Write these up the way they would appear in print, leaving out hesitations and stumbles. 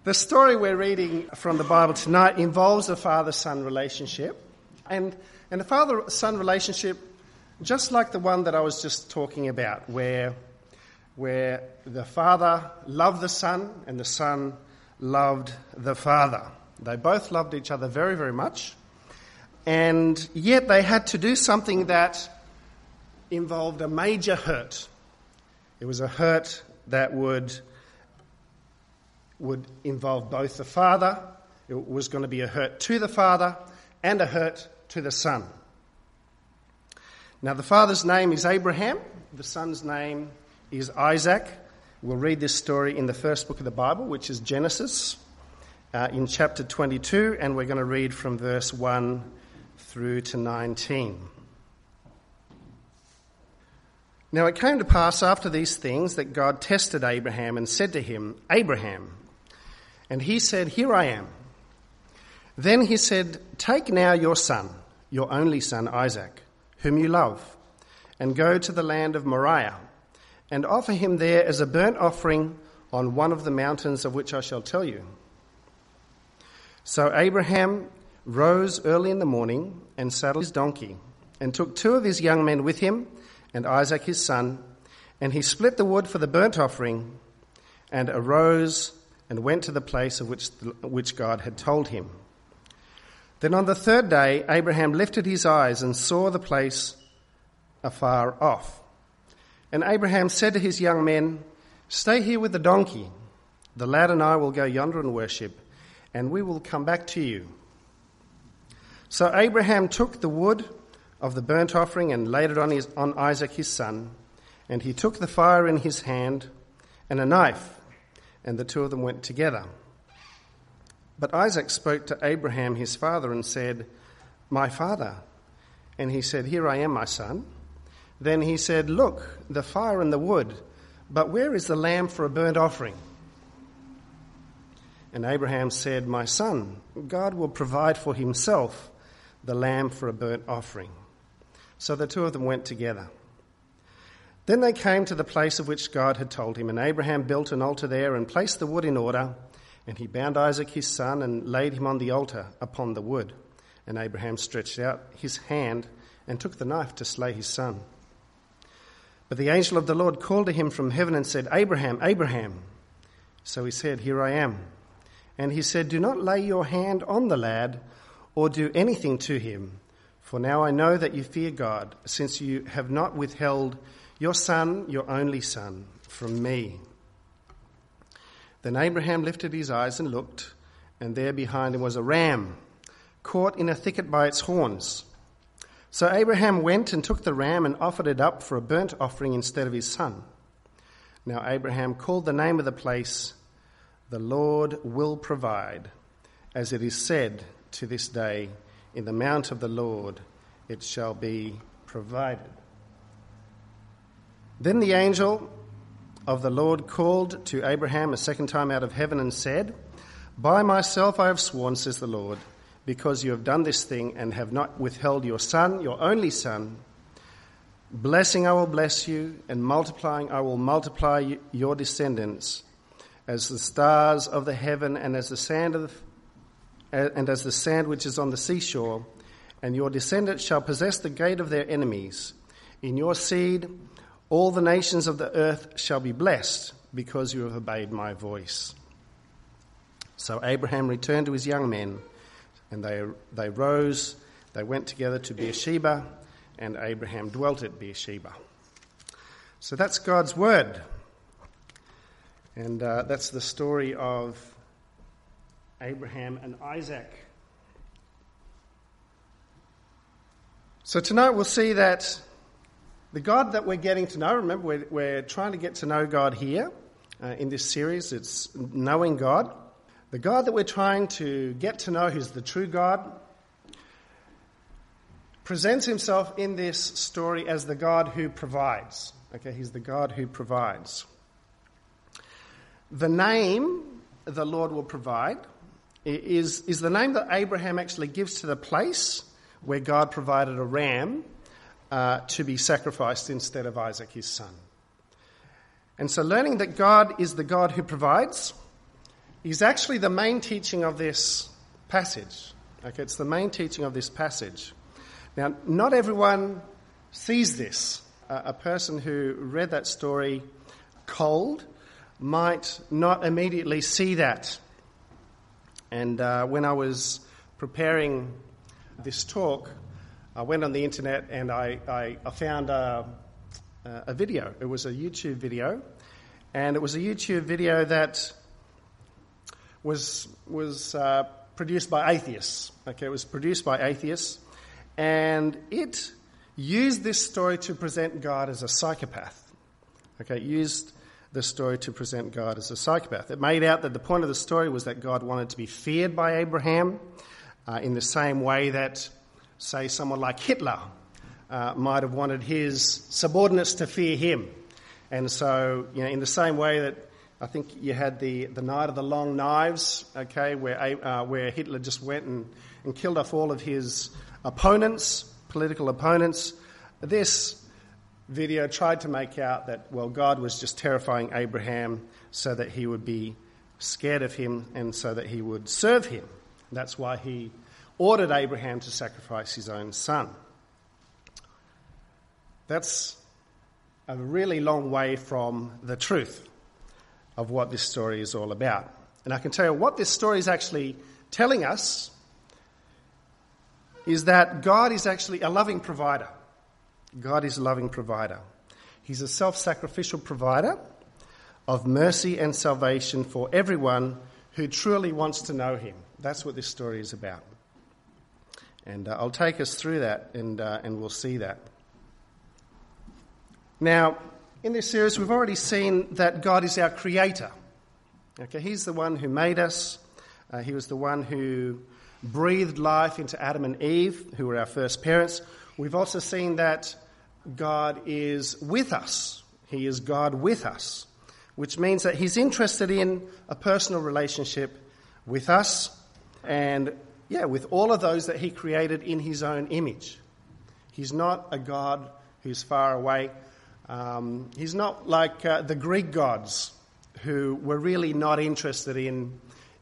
The story we're reading from the Bible tonight involves a father-son relationship. And a father-son relationship just like the one that I was just talking about, where the father loved the son and the son loved the father. They both loved each other very, very much. And yet they had to do something that involved a major hurt. It was a hurt that would involve both the father. It was going to be a hurt to the father and a hurt to the son. Now the father's name is Abraham. The son's name is Isaac. We'll read this story in the first book of the Bible, which is Genesis, in chapter 22, and we're going to read from verse 1 through to 19. Now it came to pass after these things that God tested Abraham and said to him, "Abraham." And he said, "Here I am." Then he said, "Take now your son, your only son Isaac, whom you love, and go to the land of Moriah, and offer him there as a burnt offering on one of the mountains of which I shall tell you." So Abraham rose early in the morning and saddled his donkey, and took 2 of his young men with him, and Isaac his son, and he split the wood for the burnt offering, and arose and went to the place of which God had told him. Then on the 3rd day Abraham lifted his eyes and saw the place afar off. And Abraham said to his young men, "Stay here with the donkey. The lad and I will go yonder and worship, and we will come back to you." So Abraham took the wood of the burnt offering and laid it on Isaac his son, and he took the fire in his hand and a knife, and the 2 of them went together. But Isaac spoke to Abraham his father and said, "My father." And he said, "Here I am, my son." Then he said, "Look, the fire and the wood, but where is the lamb for a burnt offering?" And Abraham said, "My son, God will provide for himself the lamb for a burnt offering." So the 2 of them went together. Then they came to the place of which God had told him, and Abraham built an altar there and placed the wood in order, and he bound Isaac his son and laid him on the altar upon the wood. And Abraham stretched out his hand and took the knife to slay his son. But the angel of the Lord called to him from heaven and said, "Abraham, Abraham." So he said, "Here I am." And he said, "Do not lay your hand on the lad or do anything to him, for now I know that you fear God, since you have not withheld your son, your only son, from me." Then Abraham lifted his eyes and looked, and there behind him was a ram, caught in a thicket by its horns. So Abraham went and took the ram and offered it up for a burnt offering instead of his son. Now Abraham called the name of the place, "The Lord will provide," as it is said to this day, "In the mount of the Lord it shall be provided." Then the angel of the Lord called to Abraham a second time out of heaven and said, "By myself I have sworn, says the Lord, because you have done this thing and have not withheld your son, your only son, blessing I will bless you, and multiplying I will multiply your descendants as the stars of the heaven and as the sand which is on the seashore, and your descendants shall possess the gate of their enemies. In your seed all the nations of the earth shall be blessed, because you have obeyed my voice." So Abraham returned to his young men, and they rose, they went together to Beersheba, and Abraham dwelt at Beersheba. So that's God's word. And that's the story of Abraham and Isaac. So tonight we'll see that the God that we're getting to know, remember we're trying to get to know God here in this series, it's knowing God. The God that we're trying to get to know, who's the true God, presents himself in this story as the God who provides. Okay, he's the God who provides. The name "the Lord will provide" is the name that Abraham actually gives to the place where God provided a ram to be sacrificed instead of Isaac, his son. And so learning that God is the God who provides is actually the main teaching of this passage. Okay, it's the main teaching of this passage. Now, not everyone sees this. A person who read that story cold might not immediately see that. And when I was preparing this talk, I went on the internet and I found a video. It was a YouTube video, and it was a YouTube video that was produced by atheists. Okay, it was produced by atheists, and it used this story to present God as a psychopath. Okay, it used the story to present God as a psychopath. It made out that the point of the story was that God wanted to be feared by Abraham in the same way that, say, someone like Hitler might have wanted his subordinates to fear him. And so, in the same way that I think you had the Night of the Long Knives, okay, where Hitler just went and killed off all of his opponents, political opponents. This video tried to make out that, well, God was just terrifying Abraham so that he would be scared of him and so that he would serve him. That's why he ordered Abraham to sacrifice his own son. That's a really long way from the truth of what this story is all about. And I can tell you what this story is actually telling us is that God is actually a loving provider. God is a loving provider. He's a self-sacrificial provider of mercy and salvation for everyone who truly wants to know him. That's what this story is about. And I'll take us through that and we'll see that. Now, in this series, we've already seen that God is our creator. Okay, he's the one who made us. He was the one who breathed life into Adam and Eve, who were our first parents. We've also seen that God is with us. He is God with us, which means that he's interested in a personal relationship with us and, with all of those that he created in his own image. He's not a God who's far away. He's not like the Greek gods who were really not interested in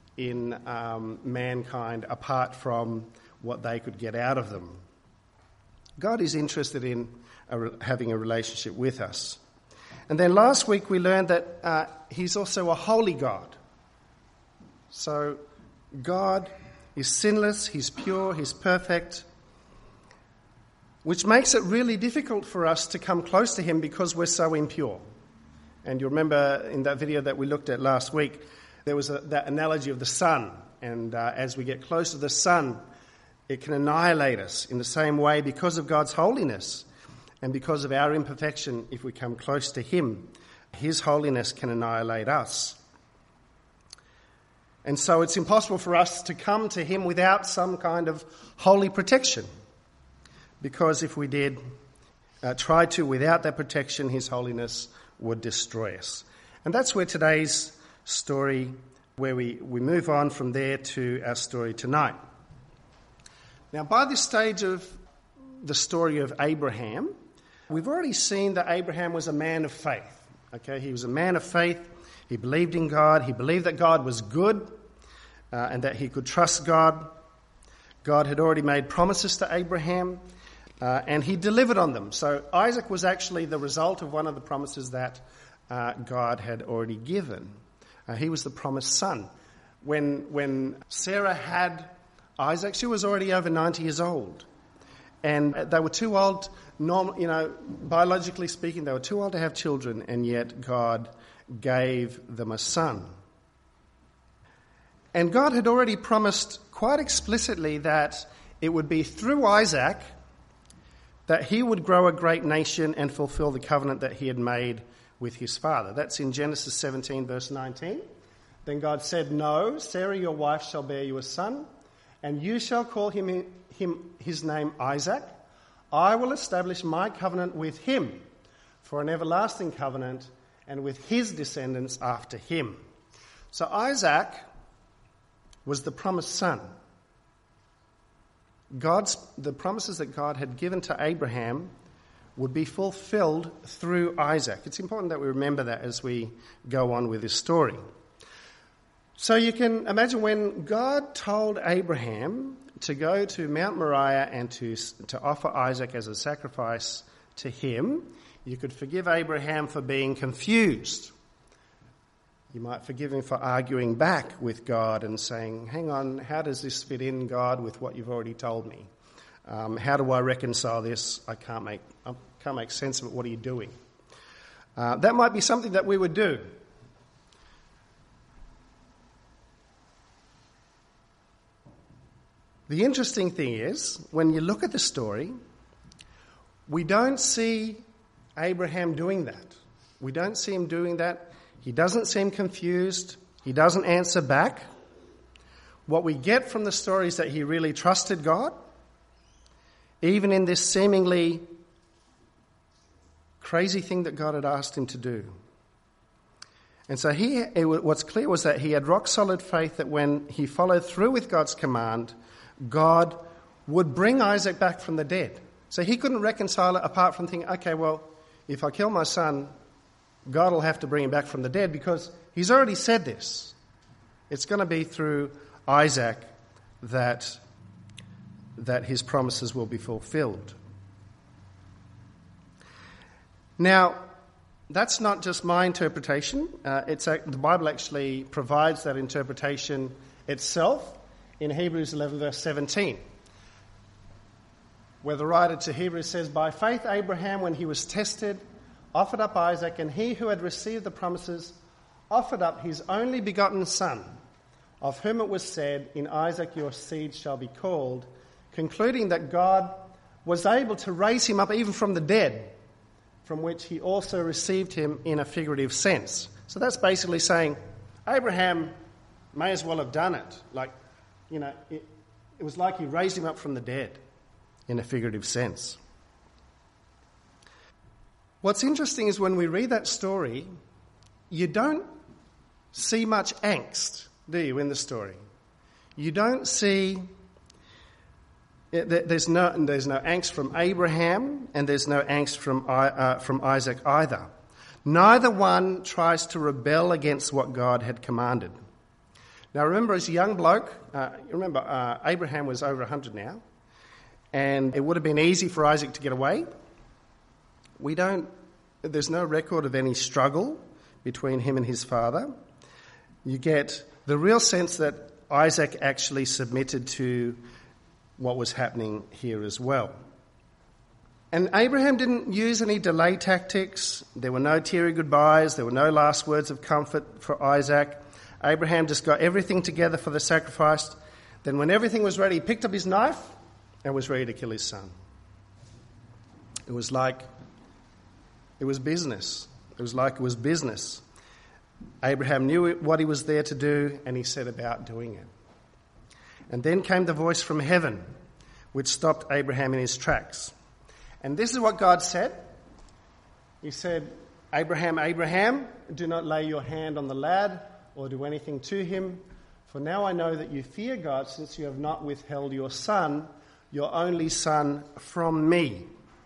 mankind apart from what they could get out of them. God is interested in having a relationship with us. And then last week we learned that he's also a holy God. So God is sinless, he's pure, he's perfect, which makes it really difficult for us to come close to him because we're so impure. And you remember in that video that we looked at last week, there was that analogy of the sun. And as we get close to the sun, it can annihilate us in the same way because of God's holiness and because of our imperfection. If we come close to him, his holiness can annihilate us. And so it's impossible for us to come to him without some kind of holy protection. Because if we did try to without that protection, his holiness would destroy us. And that's where today's story, where we move on from there to our story tonight. Now, by this stage of the story of Abraham, we've already seen that Abraham was a man of faith. Okay, he was a man of faith. He believed in God. He believed that God was good and that he could trust God. God had already made promises to Abraham and he delivered on them. So Isaac was actually the result of one of the promises that God had already given. He was the promised son. When Sarah had Isaac, she was already over 90 years old. And they were too old, biologically speaking, they were too old to have children, and yet God gave them a son. And God had already promised quite explicitly that it would be through Isaac that he would grow a great nation and fulfill the covenant that he had made with his father. That's in Genesis 17, verse 19. Then God said, "No, Sarah your wife shall bear you a son, and you shall call his name Isaac. I will establish my covenant with him for an everlasting covenant, and with his descendants after him." So Isaac was the promised son. The promises that God had given to Abraham would be fulfilled through Isaac. It's important that we remember that as we go on with this story. So you can imagine when God told Abraham to go to Mount Moriah and to offer Isaac as a sacrifice to him, you could forgive Abraham for being confused. You might forgive him for arguing back with God and saying, hang on, how does this fit in, God, with what you've already told me? How do I reconcile this? I can't make sense of it. What are you doing? That might be something that we would do. The interesting thing is, when you look at the story, we don't see Abraham doing that. We don't see him doing that. He doesn't seem confused. He doesn't answer back. What we get from the story is that he really trusted God, even in this seemingly crazy thing that God had asked him to do. And so what's clear was that he had rock-solid faith that when he followed through with God's command, God would bring Isaac back from the dead. So he couldn't reconcile it apart from thinking, okay, well, if I kill my son, God will have to bring him back from the dead, because he's already said this. It's going to be through Isaac that his promises will be fulfilled. Now, that's not just my interpretation. The Bible actually provides that interpretation itself in Hebrews 11 verse 17, where the writer to Hebrews says, by faith Abraham, when he was tested, offered up Isaac, and he who had received the promises offered up his only begotten son, of whom it was said, in Isaac your seed shall be called, concluding that God was able to raise him up even from the dead, from which he also received him in a figurative sense. So that's basically saying Abraham may as well have done it. It was like he raised him up from the dead in a figurative sense. What's interesting is when we read that story, you don't see much angst, do you, in the story? You don't see... There's no angst from Abraham, and there's no angst from Isaac either. Neither one tries to rebel against what God had commanded. Now remember, as a young bloke, Abraham was over 100 now, and it would have been easy for Isaac to get away. There's no record of any struggle between him and his father. You get the real sense that Isaac actually submitted to what was happening here as well. And Abraham didn't use any delay tactics. There were no teary goodbyes. There were no last words of comfort for Isaac. Abraham just got everything together for the sacrifice. Then when everything was ready, he picked up his knife and was ready to kill his son. It was like it was business. It was like it was business. Abraham knew what he was there to do, and he set about doing it. And then came the voice from heaven, which stopped Abraham in his tracks. And this is what God said. He said, Abraham, Abraham, do not lay your hand on the lad or do anything to him. For now I know that you fear God, since you have not withheld your son, your only son, from me.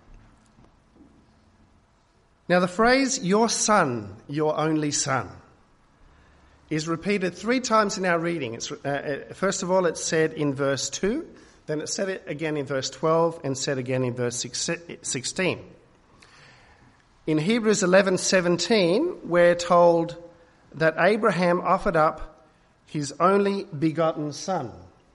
Now the phrase, your son, your only son, is repeated 3 times in our reading. First of all, it's said in verse 2, then it's said it again in verse 12, and said again in verse 16. In Hebrews 11:17, we're told that Abraham offered up his only begotten son.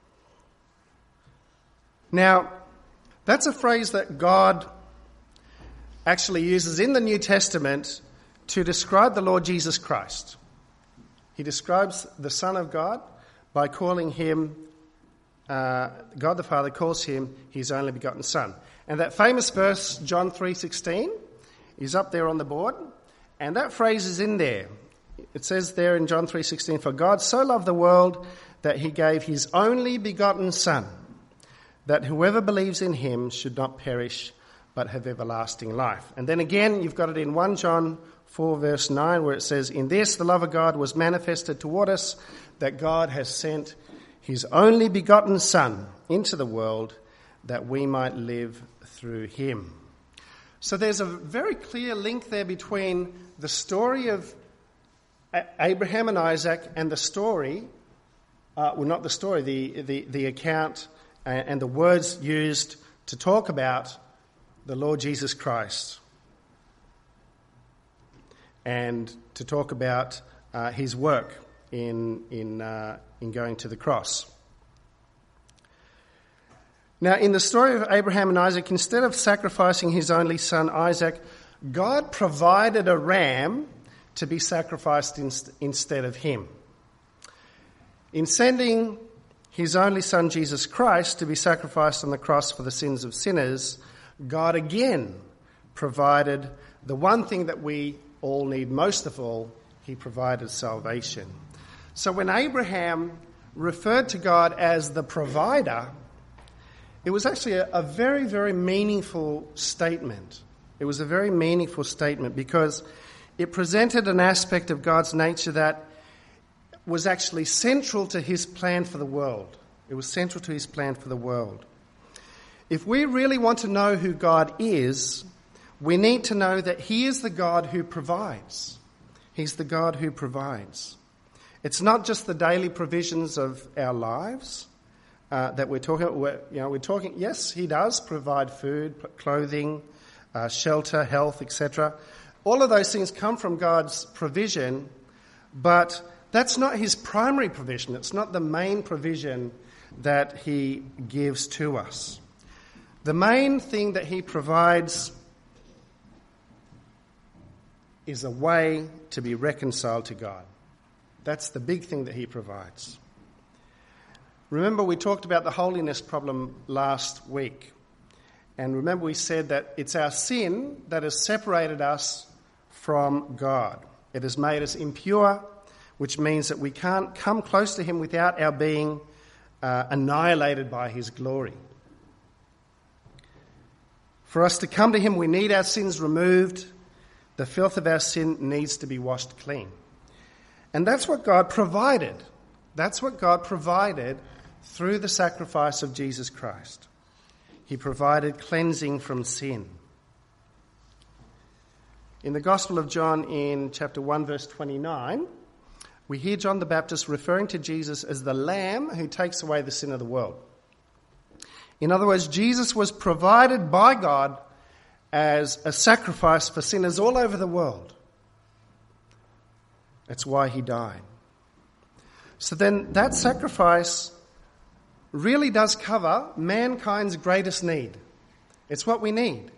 Now, that's a phrase that God actually uses in the New Testament to describe the Lord Jesus Christ. He describes the Son of God by calling him, God the Father calls him his only begotten Son. And that famous verse, John 3:16, is up there on the board, and that phrase is in there. It says there in John 3:16, for God so loved the world that he gave his only begotten Son, that whoever believes in him should not perish but have everlasting life. And then again, you've got it in 1 John 4 verse 9, where it says, in this the love of God was manifested toward us, that God has sent his only begotten Son into the world that we might live through him. So there's a very clear link there between the story of Abraham and Isaac and the story, not the story, the account and the words used to talk about the Lord Jesus Christ and to talk about his work in going to the cross. Now, in the story of Abraham and Isaac, instead of sacrificing his only son Isaac, God provided a ram to be sacrificed instead of him. In sending his only son Jesus Christ to be sacrificed on the cross for the sins of sinners, God again provided the one thing that we all need most of all. He provided salvation. So when Abraham referred to God as the provider, it was actually a very, very meaningful statement. It was a very meaningful statement because it presented an aspect of God's nature that was actually central to his plan for the world. It was central to his plan for the world. If we really want to know who God is, we need to know that he is the God who provides. He's the God who provides. It's not just the daily provisions of our lives that we're talking about. We're talking, yes, he does provide food, clothing, shelter, health, etc. All of those things come from God's provision, but that's not his primary provision. It's not the main provision that he gives to us. The main thing that he provides is a way to be reconciled to God. That's the big thing that he provides. Remember, we talked about the holiness problem last week. And remember, we said that it's our sin that has separated us from God. It has made us impure, which means that we can't come close to him without our being annihilated by his glory. For us to come to him, we need our sins removed. The filth of our sin needs to be washed clean. And that's what God provided. That's what God provided through the sacrifice of Jesus Christ. He provided cleansing from sin. In the Gospel of John in chapter 1 verse 29, we hear John the Baptist referring to Jesus as the Lamb who takes away the sin of the world. In other words, Jesus was provided by God as a sacrifice for sinners all over the world. That's why he died. So then that sacrifice really does cover mankind's greatest need. It's what we need.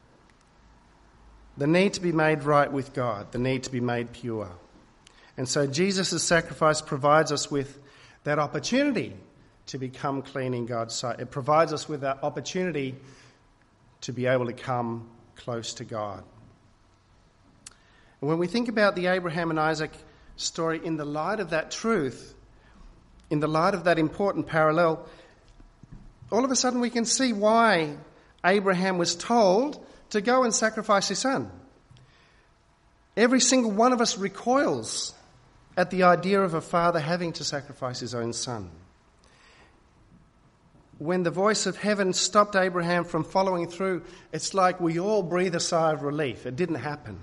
The need to be made right with God, the need to be made pure. And so Jesus' sacrifice provides us with that opportunity to become clean in God's sight. It provides us with that opportunity to be able to come close to God. And when we think about the Abraham and Isaac story in the light of that truth, in the light of that important parallel, all of a sudden we can see why Abraham was told to go and sacrifice his son. Every single one of us recoils at the idea of a father having to sacrifice his own son. When the voice of heaven stopped Abraham from following through, it's like we all breathe a sigh of relief. It didn't happen.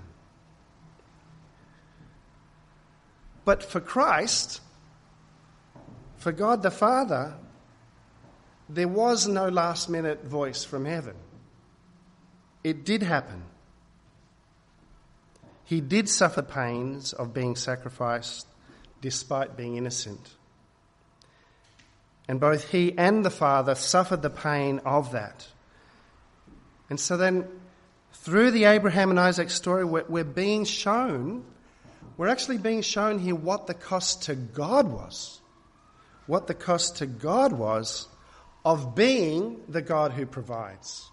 But for Christ, for God the Father, there was no last-minute voice from heaven. It did happen. He did suffer pains of being sacrificed despite being innocent. And both he and the Father suffered the pain of that. And so then, through the Abraham and Isaac story, we're actually being shown here what the cost to God was. What the cost to God was of being the God who provides.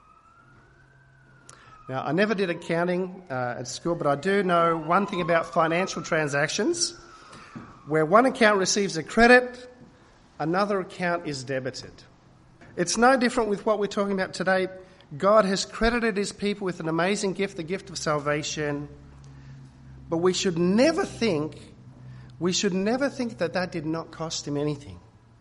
Now, I never did accounting at school, but I do know one thing about financial transactions. Where one account receives a credit, another account is debited. It's no different with what we're talking about today. God has credited his people with an amazing gift, the gift of salvation. But we should never think that that did not cost him anything.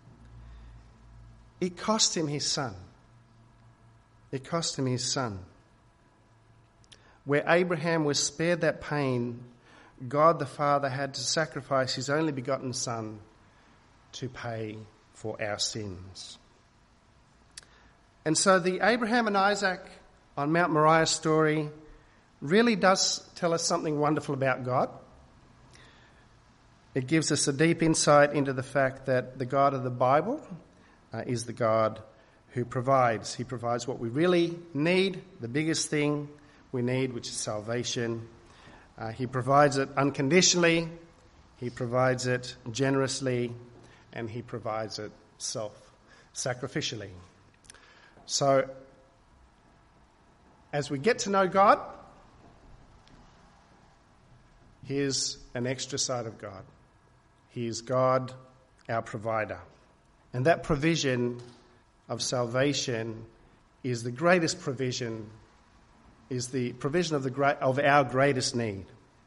It cost him his son. It cost him his son. Where Abraham was spared that pain, God the Father had to sacrifice his only begotten Son to pay for our sins. And so the Abraham and Isaac on Mount Moriah story really does tell us something wonderful about God. It gives us a deep insight into the fact that the God of the Bible is the God who provides. He provides what we really need, the biggest thing we need, which is salvation. He provides it unconditionally, he provides it generously, and he provides it self-sacrificially. So, as we get to know God, here's an extra side of God. He is God, our provider. And that provision of salvation is the greatest provision, is the provision of our greatest need.